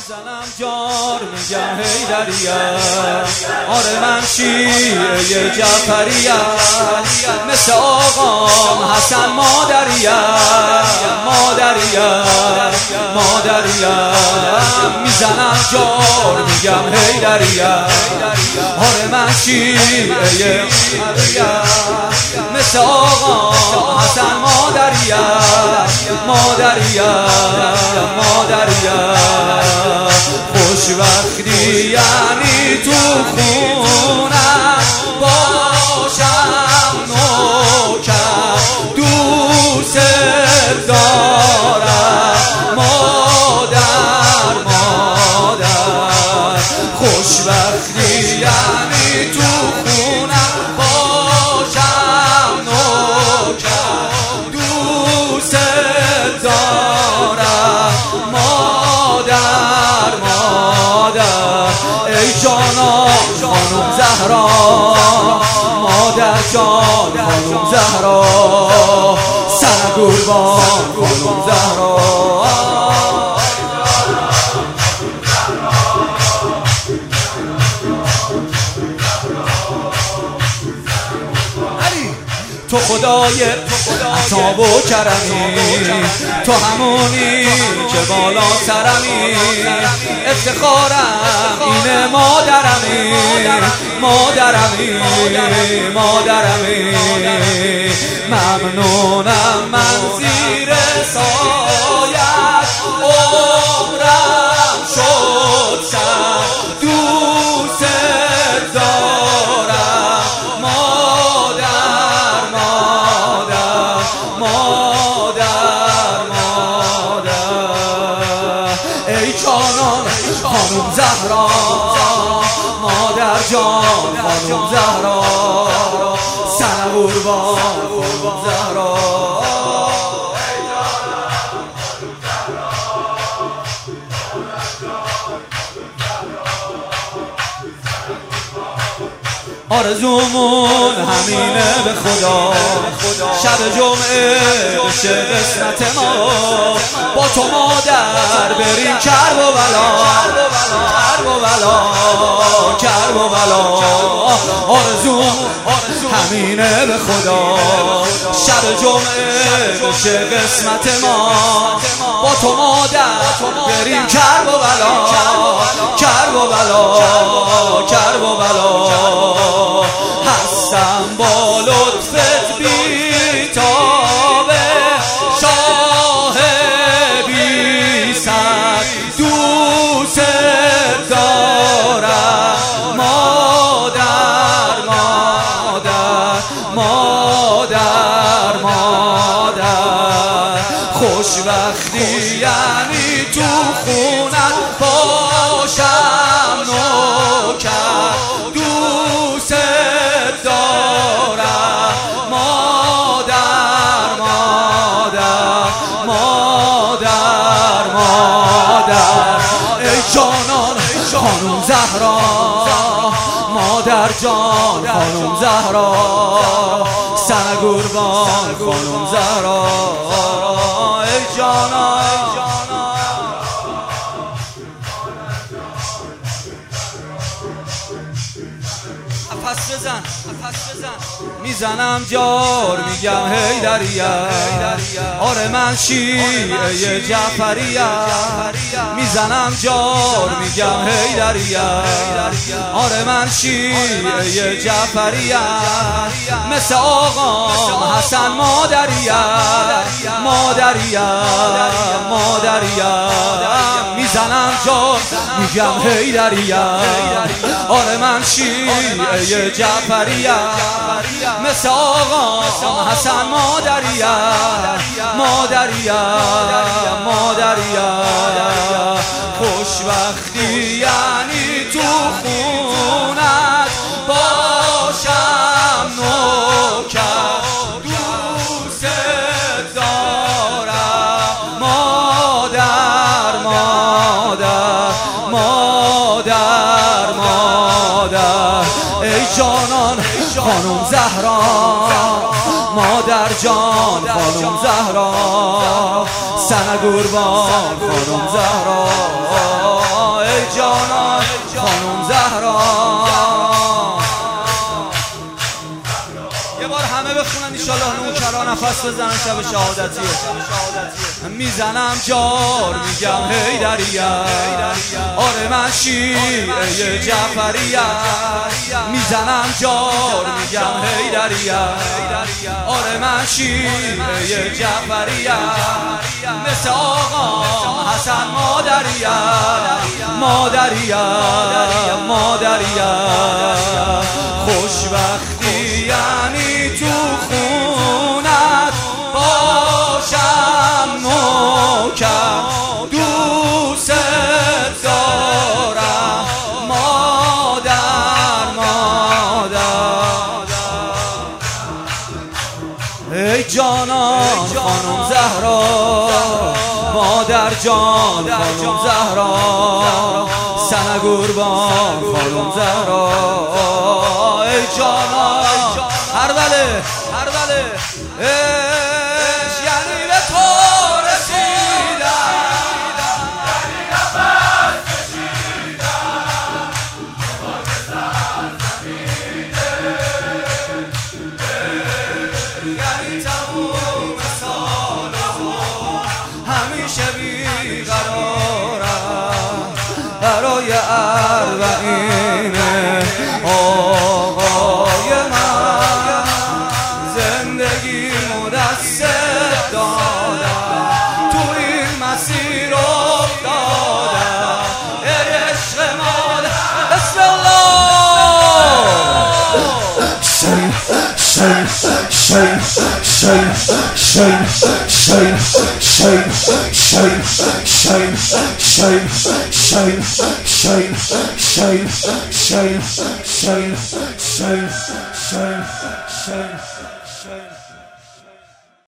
میزنم جار میگم حیدریه، آره من شیعه جعفریه، مثل آقام حسن مادریه مادریه مادریه. میزنم جار میگم حیدریه، آره من شیعه جعفریه، مثل آقام حسن مادریه مادریه مادریه. خوشبختی یعنی تو خونم باشم نوکر، دوست دارم مادر مادر. خوشبختی یعنی تو خونم باشم نوکر، دوست دارم مادر مادر. ای جانا خانم زهرا، مادر جان خانم زهرا، سر قربان خانم زهرا. تو خدای عطا و کرمی، تو همونی که بالا سرمی، افتخارم اینه مادرمی مادرمی مادرمی. ممنونم من زیر سایت عمرم شد سر، دوست دارم مادر مادر. ای جانان خانم زهرا، مادر جان خانم زهرا، سر قربان خانم زهرا. آرزومون همینه به خدا، شب جمعه بشه قسمت ما، با تو مادر بریم کرب و بلا کرب و بلا کرب و بلا. آرزومون همینه به خدا، شب جمعه بشه قسمت ما، با تو مادر بریم کرب و بلا کرب و بلا کرب و بلا. هستم با لطفت بیتابه، شاه بی سر، دوست دارم مادر مادر مادر مادر. خوشبختی یعنی تو خونت باشم نوکر، دوست دارم مادر مادر مادر مادر. ای جانان خانم زهرا، مادر جان خانم زهرا، سر قربان خانم زهرا. ای جانان پس بزن میزنم جار میگم حیدریه، آره من شیعه جعفریه. میزنم جار میگم حیدریه، آره من شیعه جعفریه، مثل آقام حسن مادریه مادریه مادریه. میزنم جار میگم حیدریه، آره من شیعه جعفریه، مثل آقام حسن مادریه مادریه مادریه. خوشبختی یعنی تو خونت باشم نوکر، دوست دارم مادر مادر مادر مادر. ای جانان خانم زهرا، مادر جان خانم زهرا، سر قربان خانم زهرا. دست بزنم شب شهادتیه میزنم جار میگم حیدریه آره من شیعه جعفریه میزنم جار میگم حیدریه آره من شیعه جعفریه مثل آقا حسن مادریه مادریه خوشبختی یعنی تو خونت باشم محکم دوست دارم مادر ای جانان خانم زهرا مادر جان خانم زهرا سنه قربان خانم زهرا ای جانان هر بله یعنی به تو رسیدم یعنی نفس کشیدم یعنی تموم سال همیشه بیقرارم برای اربعین آقای من زندگی دست دادم تو این مسیر افتادم ای عشق مادر بسم الله